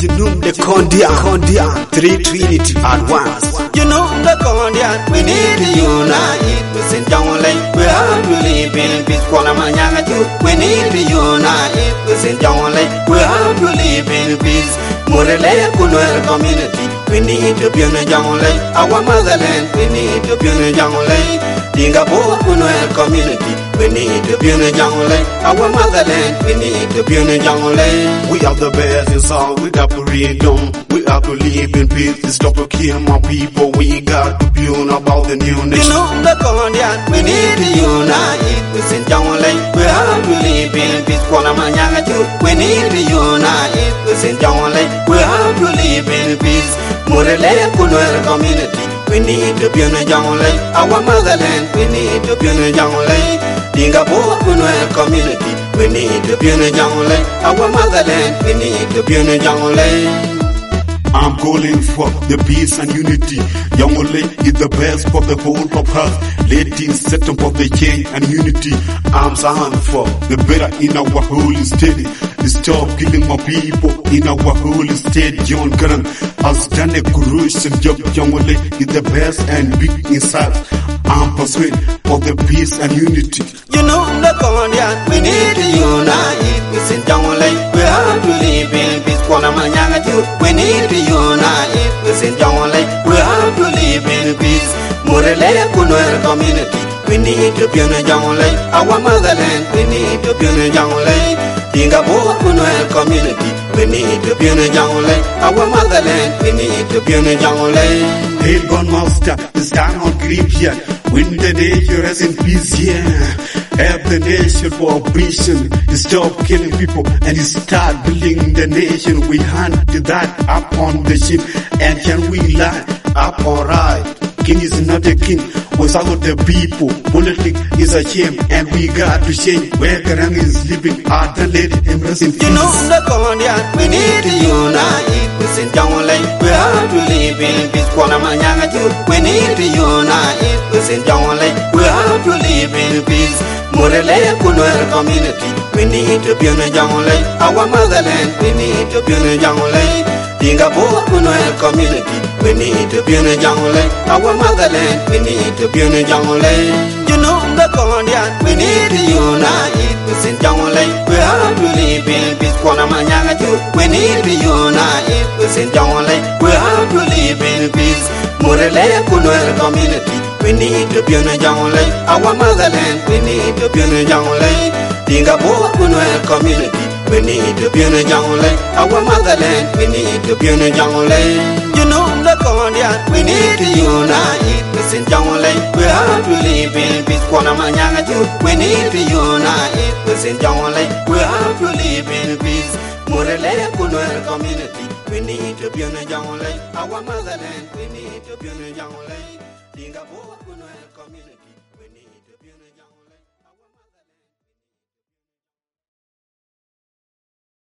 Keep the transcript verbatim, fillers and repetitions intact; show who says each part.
Speaker 1: Platinum, the Condia, Condia, three Trinity at once.
Speaker 2: You know the Condia, we need to unite. We send down like we are really building peace. Qualamanyanga, we need to unite. We send down like we are really building peace. Morele, Kunuel community. We need to be on a jungle, our motherland. We need to be on a jungle. Dingabo, Kunuel community. We need to be on a jungle, our motherland. We need to be on a jungle.
Speaker 1: We are the best in South, we got to read them. We have to live in peace, to stop to kill my people. We got to be on about the new nation.
Speaker 2: You know the Condian, we need to unite. We send jungle, we have to live in peace. Qualamanyanga, we need to unite. We send jungle, we have to live in peace. Morele, Kunuel community. We need to be on a jungle, our motherland. We need to be on a jungle. Dingabo, Kunuel community. We need to be on a jungle, our motherland. We need to be on a jungle.
Speaker 3: I'm calling for the peace and unity. Yangole is the best for the whole of us. Let's set up for the change and unity. I'm standing for the better in our holy state. Stop killing my people in our holy state. John Karan has done a crucial job. Yangole is the best and big inside. I'm persuaded for the peace and unity.
Speaker 2: You know the Condian, we need to unite. We send Jangole, we have to live in peace. Qualamanyanga, we need to unite. We send Jangole, we have to live in peace. Morele, Kunuel community. We need to be on a jungle, our motherland. We need to be on a jungle. Dingabo, Kunuel community. We need to be on a jungle, our motherland. We need to be on a jungle.
Speaker 3: Hail God Master, is time on grip here. Win the nation, rest in peace here. Help the nation for ambition. Stop killing people and start building the nation. We hunt that up on the ship. And can we lie up alright? King is not a king without the people. Politics is a shame and we got to change. Where Karang is living, art and let him rest in peace.
Speaker 2: You know the Condian, we need to unite. We send Jangole, we have to live in peace. Qualamanyanga, we need to unite. We send Jangole, we have to live in peace. Morele, Kunuel community. We need to be on a jungle, our motherland. We need to be on a jungle. Dingabo, Kunuel community. We need to be on a jungle, our motherland. We need to be on a jungle. You know the Condian, we need to unite. We send jungle, we have to live in peace. Qualamanyanga, we need to unite. We send jungle, we have to live in peace. Morele, Kunuel community. We need to be on a jungle, our motherland. We need to be on a jungle. Dingabo, Kunuel community. We need to be on a jungle, our motherland. We need to be on a jungle. You know the Condian, we need to unite. We send jungle, we have to live in peace. Qualamanyanga, we need to unite. We send jungle, we have to live in peace. Morele, Kunuel community. We need to be on a jungle, our motherland. We need to be on a jungle. Dingabo, Kunuel community. We need